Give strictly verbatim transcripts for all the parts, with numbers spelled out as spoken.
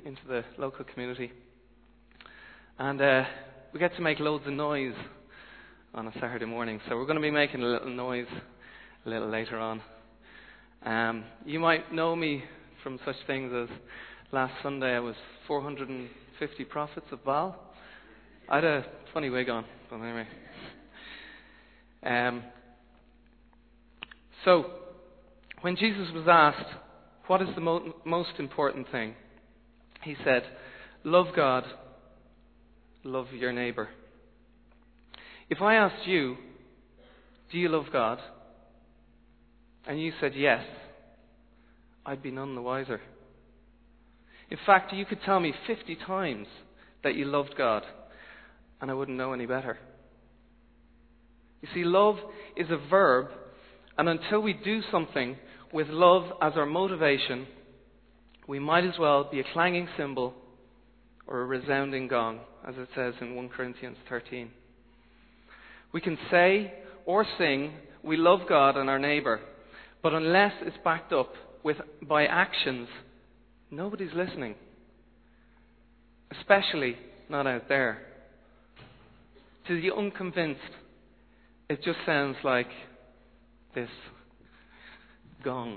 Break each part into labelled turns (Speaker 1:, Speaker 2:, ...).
Speaker 1: into the local community. And uh, we get to make loads of noise on a Saturday morning. So we're going to be making a little noise a little later on. Um, you might know me from such things as last Sunday I was four hundred fifty prophets of Baal. I had a funny wig on, but anyway. Um, so, when Jesus was asked, what is the mo- most important thing? He said, love God, love your neighbour. If I asked you, do you love God? And you said yes, I'd be none the wiser. In fact, you could tell me fifty times that you loved God, and I wouldn't know any better. You see, love is a verb, and until we do something with love as our motivation, we might as well be a clanging cymbal or a resounding gong, as it says in First Corinthians thirteen. We can say or sing we love God and our neighbour, but unless it's backed up with by actions, nobody's listening. Especially not out there. To the unconvinced, it just sounds like this gong.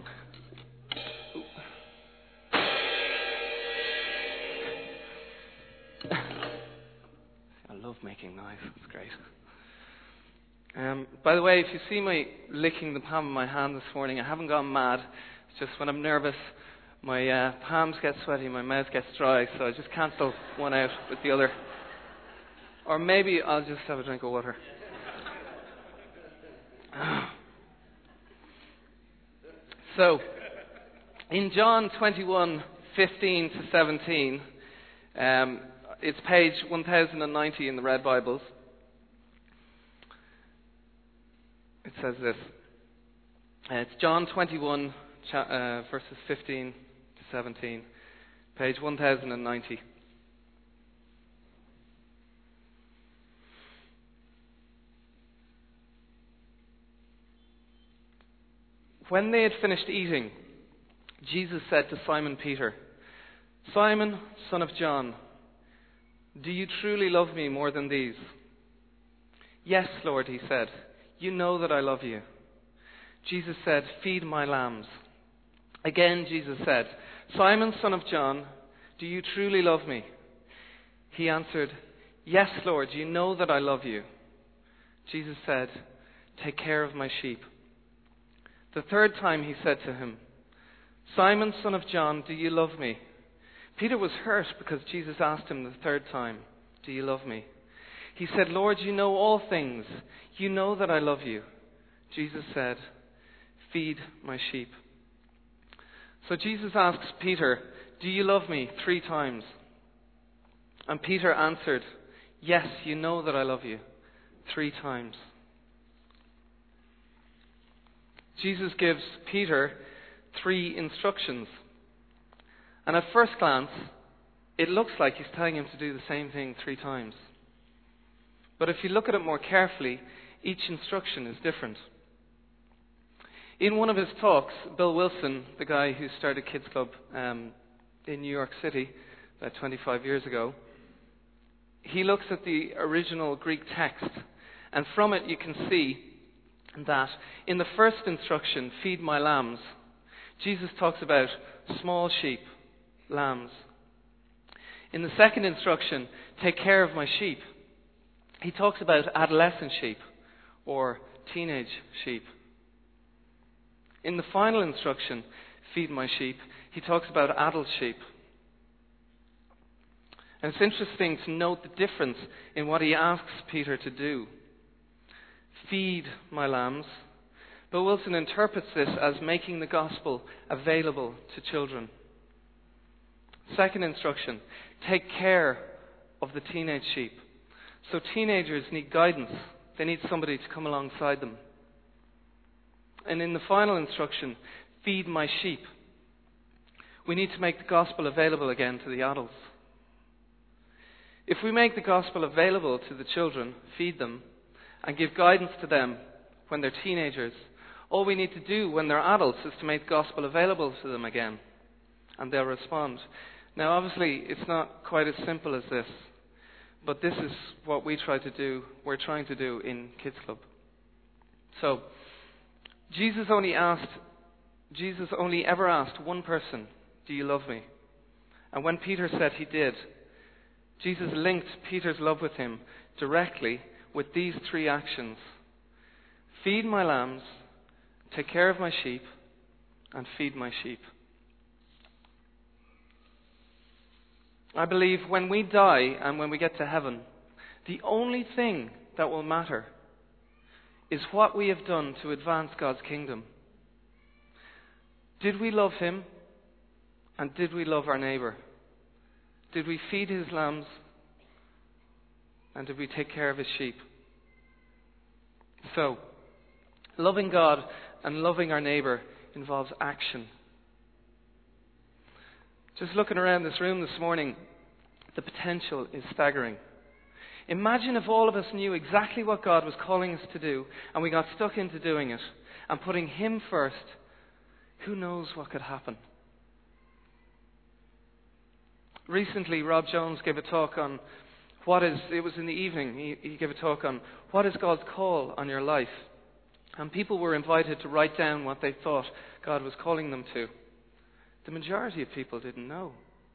Speaker 1: I love making noise. It's great. Um, by the way, if you see me licking the palm of my hand this morning, I haven't gone mad. It's just when I'm nervous, my uh, palms get sweaty, my mouth gets dry, so I just cancel one out with the other. Or maybe I'll just have a drink of water. So, in John twenty-one, fifteen to seventeen, um, it's page one thousand ninety in the Red Bibles. It says this. Uh, it's John twenty-one, cha- uh, verses fifteen to seventeen, page one thousand ninety. When they had finished eating, Jesus said to Simon Peter, Simon, son of John, do you truly love me more than these? Yes, Lord, he said. You know that I love you. Jesus said, feed my lambs. Again, Jesus said, Simon, son of John, do you truly love me? He answered, yes, Lord, you know that I love you. Jesus said, take care of my sheep. The third time he said to him, Simon, son of John, do you love me? Peter was hurt because Jesus asked him the third time, do you love me? He said, Lord, you know all things. You know that I love you. Jesus said, feed my sheep. So Jesus asks Peter, do you love me? Three times. And Peter answered, yes, you know that I love you. Three times. Jesus gives Peter three instructions. And at first glance, it looks like he's telling him to do the same thing three times. But if you look at it more carefully, each instruction is different. In one of his talks, Bill Wilson, the guy who started Kids Club um, in New York City about twenty-five years ago, he looks at the original Greek text, and from it you can see that in the first instruction, feed my lambs, Jesus talks about small sheep, lambs. In the second instruction, take care of my sheep, he talks about adolescent sheep or teenage sheep. In the final instruction, feed my sheep, he talks about adult sheep. And it's interesting to note the difference in what he asks Peter to do. Feed my lambs. But Wilson interprets this as making the gospel available to children. Second instruction, take care of the teenage sheep. So teenagers need guidance. They need somebody to come alongside them. And in the final instruction, feed my sheep. We need to make the gospel available again to the adults. If we make the gospel available to the children, feed them, and give guidance to them when they're teenagers, all we need to do when they're adults is to make the gospel available to them again, and they'll respond. Now, obviously, it's not quite as simple as this, but this is what we try to do, we're trying to do in Kids Club. So, Jesus only asked, Jesus only ever asked one person, "Do you love me?" And when Peter said he did, Jesus linked Peter's love with him directly with these three actions: feed my lambs, take care of my sheep, and feed my sheep. I believe when we die and when we get to heaven, the only thing that will matter is what we have done to advance God's kingdom. Did we love him? And did we love our neighbour? Did we feed his lambs? And did we take care of his sheep? So, loving God and loving our neighbour involves action. Just looking around this room this morning, the potential is staggering. Imagine if all of us knew exactly what God was calling us to do and we got stuck into doing it and putting him first. Who knows what could happen? Recently, Rob Jones gave a talk on what is, it was in the evening, he, he gave a talk on what is God's call on your life. And people were invited to write down what they thought God was calling them to. The majority of people didn't know.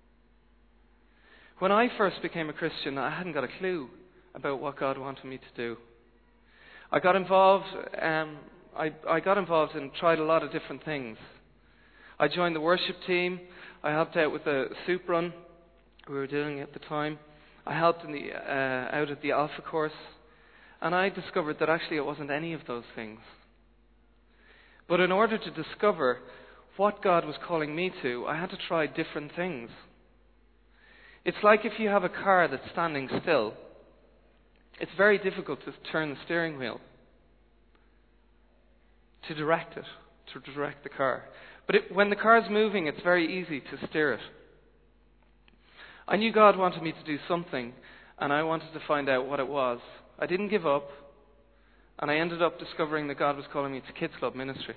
Speaker 1: When I first became a Christian, I hadn't got a clue about what God wanted me to do. I got involved, um, I, I got involved and tried a lot of different things. I joined the worship team. I helped out with the soup run we were doing at the time. I helped in the, uh, out at the Alpha course. And I discovered that actually it wasn't any of those things. But in order to discover what God was calling me to, I had to try different things. It's like if you have a car that's standing still, it's very difficult to turn the steering wheel, to direct it, to direct the car. But it, when the car's moving, it's very easy to steer it. I knew God wanted me to do something, and I wanted to find out what it was. I didn't give up, and I ended up discovering that God was calling me to Kids Club ministry.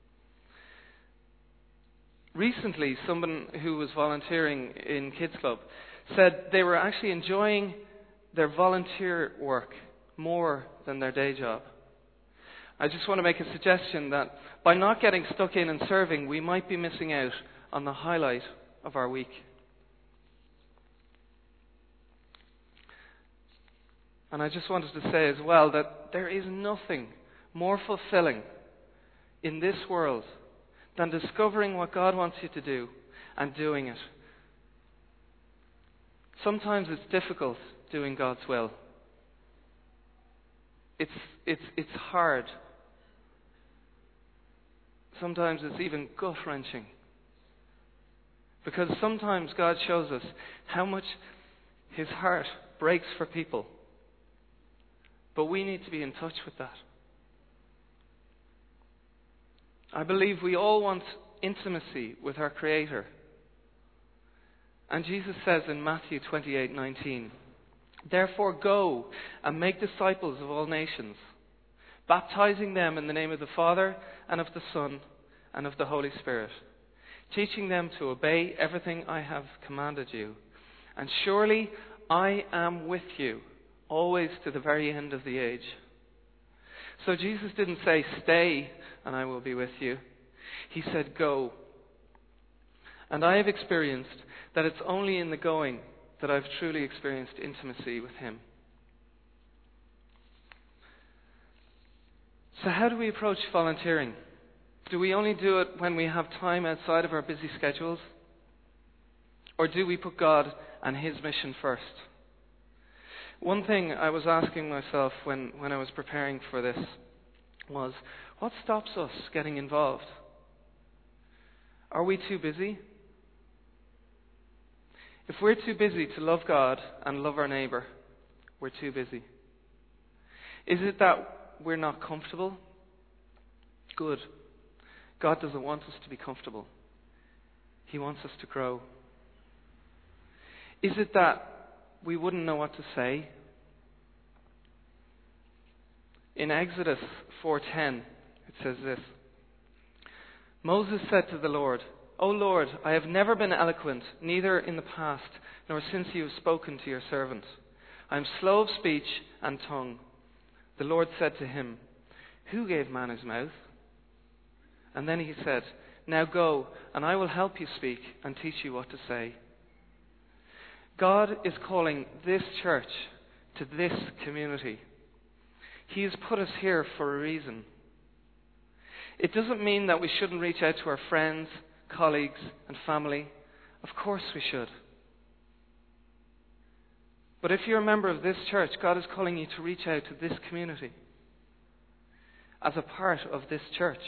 Speaker 1: Recently, someone who was volunteering in Kids Club said they were actually enjoying their volunteer work more than their day job. I just want to make a suggestion that by not getting stuck in and serving, we might be missing out on the highlight of our week. And I just wanted to say as well that there is nothing more fulfilling in this world than discovering what God wants you to do and doing it. Sometimes it's difficult doing God's will. It's, it's, it's hard. Sometimes it's even gut-wrenching. Because sometimes God shows us how much his heart breaks for people. But we need to be in touch with that. I believe we all want intimacy with our Creator. And Jesus says in Matthew twenty-eight nineteen, "Therefore go and make disciples of all nations, baptizing them in the name of the Father and of the Son and of the Holy Spirit, teaching them to obey everything I have commanded you. And surely I am with you always to the very end of the age." So Jesus didn't say, "Stay and I will be with you." He said, "Go." And I have experienced that it's only in the going that I've truly experienced intimacy with him. So how do we approach volunteering? Do we only do it when we have time outside of our busy schedules? Or do we put God and his mission first? One thing I was asking myself when, when I was preparing for this was, what stops us getting involved? Are we too busy? If we're too busy to love God and love our neighbour, we're too busy. Is it that we're not comfortable? Good. God doesn't want us to be comfortable. He wants us to grow. Is it that we wouldn't know what to say? In Exodus four ten, it says this: "Moses said to the Lord, O Lord, I have never been eloquent, neither in the past, nor since you have spoken to your servant. I am slow of speech and tongue. The Lord said to him, Who gave man his mouth? And then he said, Now go, and I will help you speak and teach you what to say. God is calling this church to this community. He has put us here for a reason. It doesn't mean that we shouldn't reach out to our friends, colleagues, and family. Of course we should. But if you're a member of this church, God is calling you to reach out to this community as a part of this church.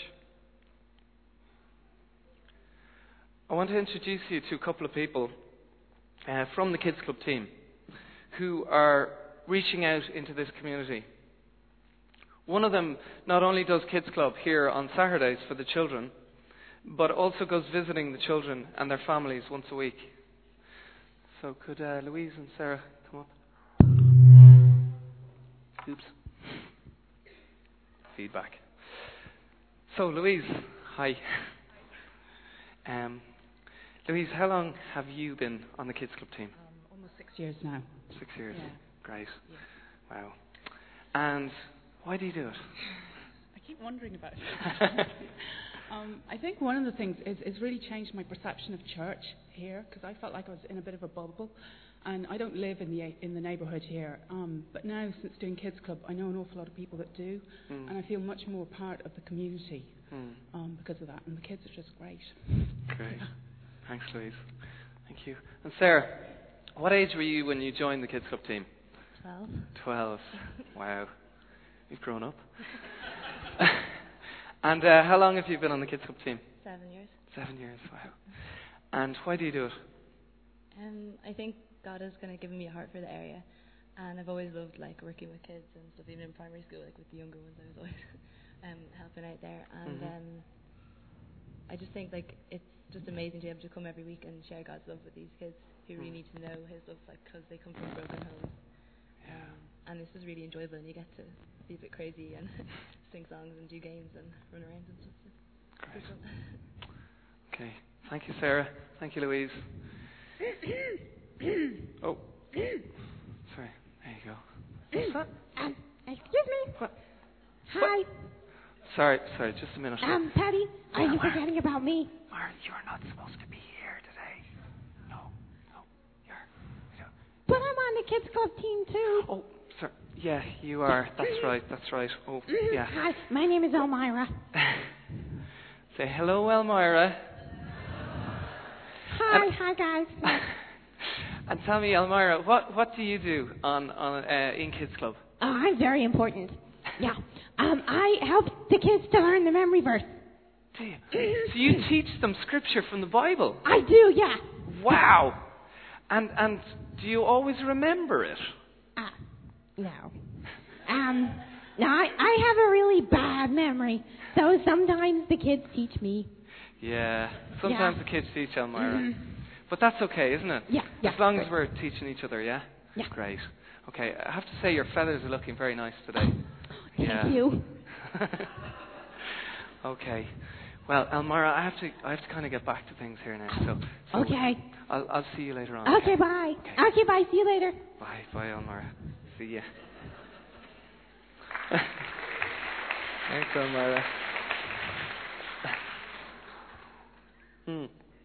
Speaker 1: I want to introduce you to a couple of people uh, from the Kids Club team who are reaching out into this community. One of them not only does Kids Club here on Saturdays for the children, but also goes visiting the children and their families once a week. So could uh, Louise and Sarah come up? Oops. Feedback. So Louise, hi. Um, Louise, how long have you been on the Kids Club team?
Speaker 2: Um, almost six years now.
Speaker 1: Six years.
Speaker 2: Yeah.
Speaker 1: Great.
Speaker 2: Yeah.
Speaker 1: Wow. And why do you do it?
Speaker 2: I keep wondering about it. um, I think one of the things is it's really changed my perception of church here, because I felt like I was in a bit of a bubble, and I don't live in the in the neighbourhood here. Um, but now, since doing Kids Club, I know an awful lot of people that do, mm. and I feel much more part of the community mm. um, because of that. And the kids are just great.
Speaker 1: Great. Thanks, Louise. Thank you. And Sarah, what age were you when you joined the Kids Club team?
Speaker 3: Twelve. Twelve.
Speaker 1: Wow. You've grown up. And uh, how long have you been on the Kids Club team?
Speaker 3: Seven years.
Speaker 1: Seven years, wow. And why do you do it?
Speaker 3: Um, I think God has kind of given me a heart for the area, and I've always loved like working with kids and stuff. Even in primary school, like with the younger ones, I was always um, helping out there. And mm-hmm. um, I just think like it's just amazing to be able to come every week and share God's love with these kids who really need to know His love, like because they come from broken homes.
Speaker 1: Yeah.
Speaker 3: Um, and this is really enjoyable, and you get to be a bit crazy and sing songs and do games and run around and stuff. So
Speaker 1: great. Okay. Thank you, Sarah. Thank you, Louise. Oh. Sorry. There you go. What's that?
Speaker 4: Um, excuse me.
Speaker 1: What?
Speaker 4: Hi.
Speaker 1: What? Sorry, sorry, just a minute.
Speaker 4: Um, Patty, are
Speaker 1: Mara,
Speaker 4: you forgetting about me?
Speaker 1: Mara, you're not supposed to be here today. No, no, you're... you're
Speaker 4: but I'm on the Kids Club team, too.
Speaker 1: Oh, sorry. Yeah, you are. That's right, that's right. Oh, yeah.
Speaker 4: Hi, my name is Elmira.
Speaker 1: Say hello, Elmira.
Speaker 4: Hi,
Speaker 1: and,
Speaker 4: hi, guys.
Speaker 1: And tell me, Elmira, what, what do you do on, on uh, in Kids Club?
Speaker 4: Oh, I'm very important. Yeah. Um, I help the kids to learn the memory verse.
Speaker 1: Do you? So you teach them scripture from the Bible?
Speaker 4: I do, yeah.
Speaker 1: Wow. And and do you always remember it?
Speaker 4: Uh, no. Um, no, I, I have a really bad memory, so sometimes the kids teach me.
Speaker 1: Yeah. Sometimes
Speaker 4: yeah.
Speaker 1: the kids teach Elmira.
Speaker 4: Mm-hmm.
Speaker 1: But that's okay, isn't it?
Speaker 4: Yeah, yeah.
Speaker 1: As long
Speaker 4: great.
Speaker 1: as we're teaching each other, yeah?
Speaker 4: Yeah.
Speaker 1: Great. Okay, I have to say your feathers are looking very nice today.
Speaker 4: Thank
Speaker 1: yeah.
Speaker 4: you.
Speaker 1: Okay. Well, Elmira, I have to I have to kind of get back to things here now. So, so
Speaker 4: okay.
Speaker 1: I'll I'll see you later on.
Speaker 4: Okay, bye.
Speaker 1: Okay.
Speaker 4: okay, bye. See you later.
Speaker 1: Bye, bye, Elmira. See ya. Thanks, Elmira. hmm.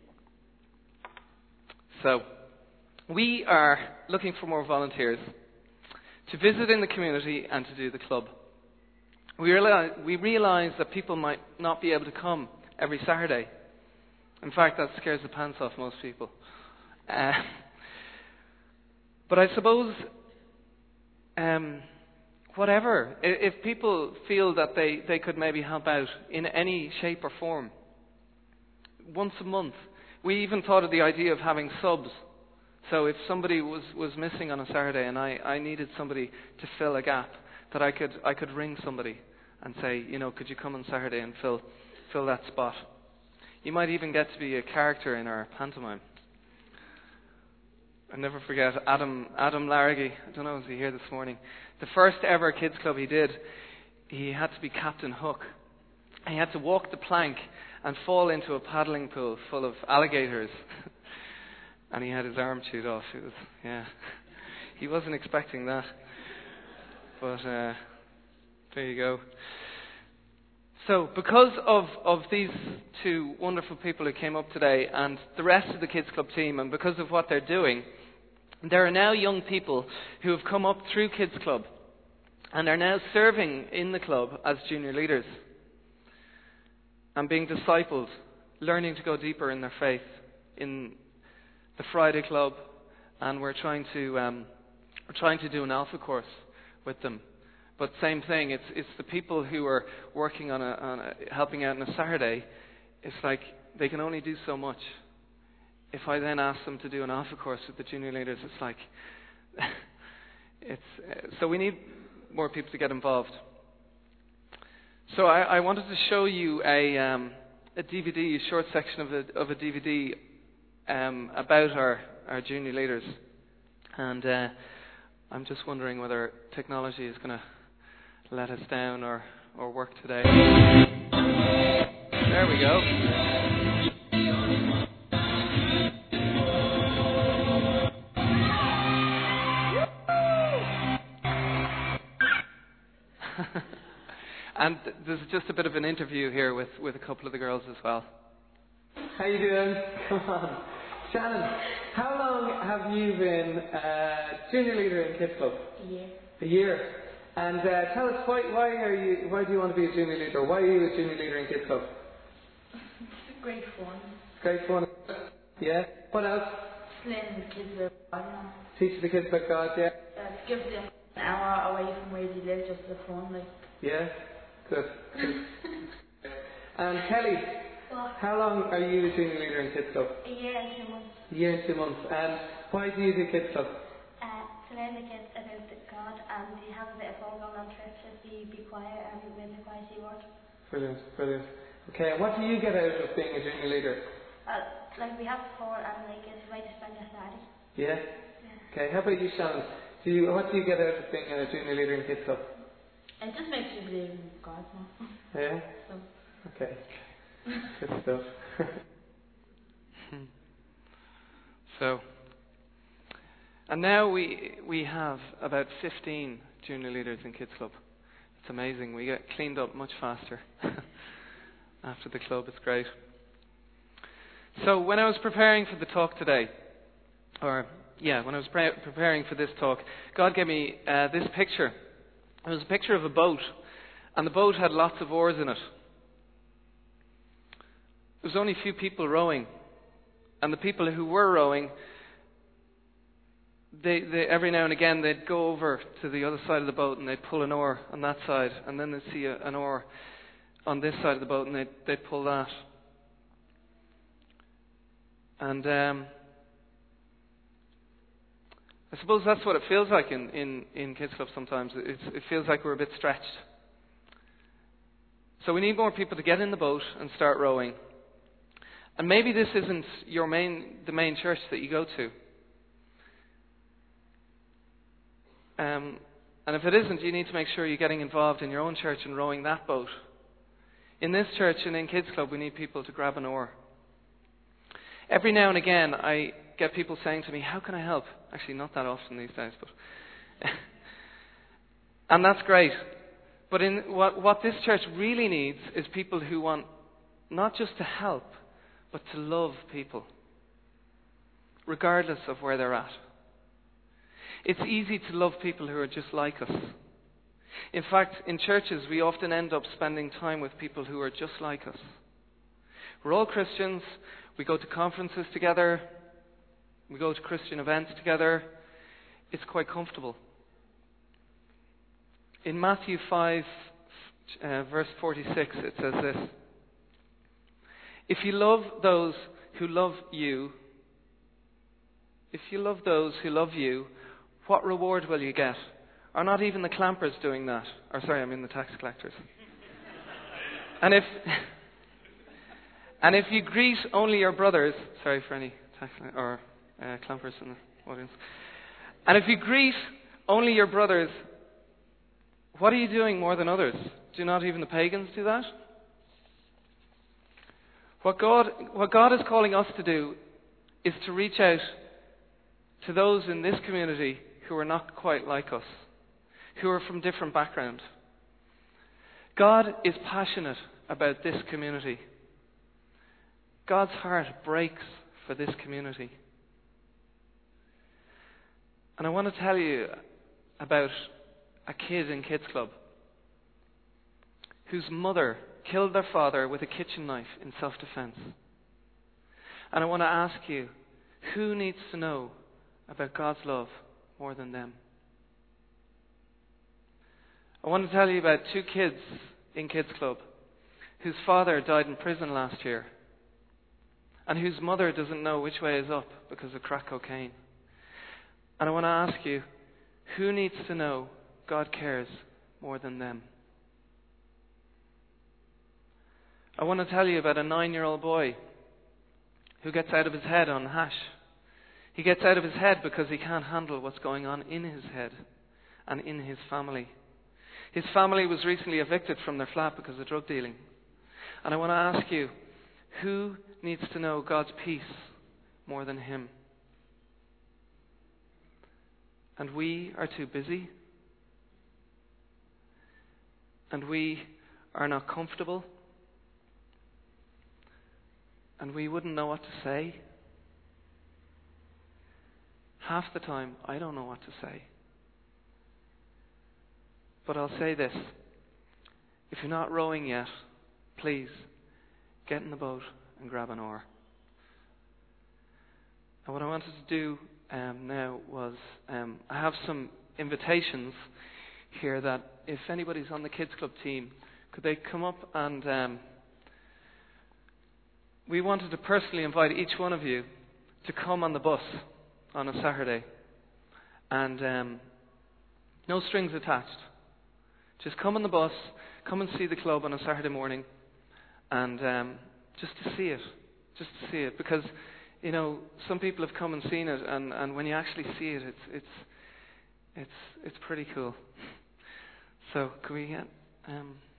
Speaker 1: So, we are looking for more volunteers to visit in the community and to do the club. We realize, we realize that people might not be able to come every Saturday. In fact, that scares the pants off most people. Uh, but I suppose, um, whatever, if people feel that they, they could maybe help out in any shape or form, once a month. We even thought of the idea of having subs. So if somebody was, was missing on a Saturday and I, I needed somebody to fill a gap, that I could I could ring somebody and say, you know, could you come on Saturday and fill fill that spot? You might even get to be a character in our pantomime. I'll never forget Adam Adam Larraghy. I don't know, was he here this morning? The first ever kids club he did, he had to be Captain Hook. He had to walk the plank and fall into a paddling pool full of alligators. And he had his arm chewed off. It was, yeah, he wasn't expecting that. But uh, there you go. So, because of, of these two wonderful people who came up today and the rest of the Kids Club team, and because of what they're doing, there are now young people who have come up through Kids Club and are now serving in the club as junior leaders and being discipled, learning to go deeper in their faith in the Friday Club, and we're trying to um, we're trying to do an Alpha course with them. But same thing, it's it's the people who are working on a, on a helping out on a Saturday. It's like they can only do so much. If I then ask them to do an Alpha course with the junior leaders, it's like it's uh, so we need more people to get involved. So I, I wanted to show you a um, a D V D, a short section of a of a D V D. Um, about our, our junior leaders, and uh, I'm just wondering whether technology is going to let us down or, or work today. There we go. And there's just a bit of an interview here with, with a couple of the girls as well.
Speaker 5: How you doing? Come on. Shannon, how long have you been uh, junior leader in Kids Club?
Speaker 6: A year.
Speaker 5: A year. And uh, tell us, why, why are you? Why do you want to be a junior leader? Why are you a junior leader in Kids Club?
Speaker 6: It's great fun.
Speaker 5: It's great fun. Yeah. What else?
Speaker 6: Learning the kids about God. You know.
Speaker 5: Teach the kids about God. Yeah.
Speaker 6: Uh, it gives them an hour away from where they live, just for fun, like.
Speaker 5: Yeah. Good. Good. And Kelly,
Speaker 6: What?
Speaker 5: how long are you a junior leader in Kids Club?
Speaker 6: A year and two months.
Speaker 5: A year and two months. And why do you do Kids Club?
Speaker 6: Uh, to learn the kids about the God, and they have a bit of fun going on trips if they be quiet and win the quiet word.
Speaker 5: Brilliant, brilliant. Okay, and what do you get out of being a junior leader?
Speaker 6: Uh, like we have fun and like it's a way to spend your Saturday.
Speaker 5: Yeah?
Speaker 6: Yeah.
Speaker 5: Okay, how about you, Shannon? Do you, what do you get out of being a junior leader in Kids Club?
Speaker 6: It just makes you believe in God more.
Speaker 5: Yeah?
Speaker 6: So.
Speaker 5: Okay. Good stuff.
Speaker 1: So, and now we we have about fifteen junior leaders in Kids Club. It's amazing. We get cleaned up much faster after the club. It's great. So when I was preparing for the talk today, or yeah, when I was pre- preparing for this talk, God gave me uh, this picture. It was a picture of a boat, and the boat had lots of oars in it. There was only a few people rowing, and the people who were rowing, they, they every now and again they'd go over to the other side of the boat and they'd pull an oar on that side, and then they'd see a, an oar on this side of the boat and they'd, they'd pull that. And um, I suppose that's what it feels like in, in, in Kids Club sometimes. It's, it feels like we're a bit stretched. So we need more people to get in the boat and start rowing. And maybe this isn't your main, the main church that you go to. Um, and if it isn't, you need to make sure you're getting involved in your own church and rowing that boat. In this church and in Kids Club, we need people to grab an oar. Every now and again, I get people saying to me, how can I help? Actually, not that often these days, but... and that's great. But in what, what this church really needs is people who want not just to help, but to love people, regardless of where they're at. It's easy to love people who are just like us. In fact, in churches, we often end up spending time with people who are just like us. We're all Christians. We go to conferences together. We go to Christian events together. It's quite comfortable. In Matthew five, uh, verse forty-six, it says this. If you love those who love you, if you love those who love you, what reward will you get? Are not even the clampers doing that? Or sorry, I mean the tax collectors. And if and if you greet only your brothers, sorry for any tax or uh, clampers in the audience. And if you greet only your brothers, what are you doing more than others? Do not even the pagans do that? What God, what God is calling us to do is to reach out to those in this community who are not quite like us, who are from different backgrounds. God is passionate about this community. God's heart breaks for this community. And I want to tell you about a kid in Kids Club whose mother killed their father with a kitchen knife in self-defense. And I want to ask you, who needs to know about God's love more than them? I want to tell you about two kids in Kids Club whose father died in prison last year and whose mother doesn't know which way is up because of crack cocaine. And I want to ask you, who needs to know God cares more than them? I want to tell you about a nine-year-old boy who gets out of his head on hash. He gets out of his head because he can't handle what's going on in his head and in his family. His family was recently evicted from their flat because of drug dealing. And I want to ask you, who needs to know God's peace more than him? And we are too busy. And we are not comfortable. And we wouldn't know what to say. Half the time, I don't know what to say. But I'll say this. If you're not rowing yet, please get in the boat and grab an oar. And what I wanted to do um, now was, um, I have some invitations here that if anybody's on the Kids Club team, could they come up and um, we wanted to personally invite each one of you to come on the bus on a Saturday. And um, no strings attached. Just come on the bus, come and see the club on a Saturday morning, and um, just to see it. Just to see it. Because, you know, some people have come and seen it, and, and when you actually see it, it's it's it's it's pretty cool. So, can we get... Um,